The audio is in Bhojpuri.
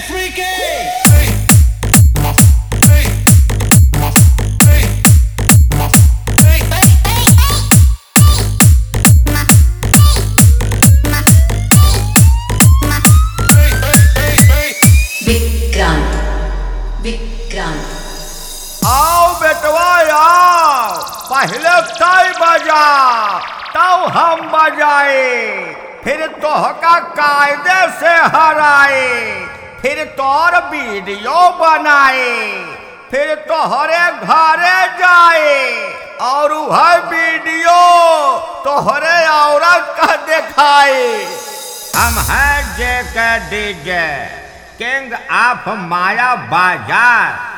विक्रांत विक्रांत आओ बेटवा आओ, पहले ताई बजा तब हम बजाए, फिर तोहका कायदे से हराए, फिर तोर वीडियो बनाए, फिर तोहरे घरे जाए और वह वीडियो तोहरे औरत का दिखाए। हम हैं जे के डीजे, किंग ऑफ माया बाजार।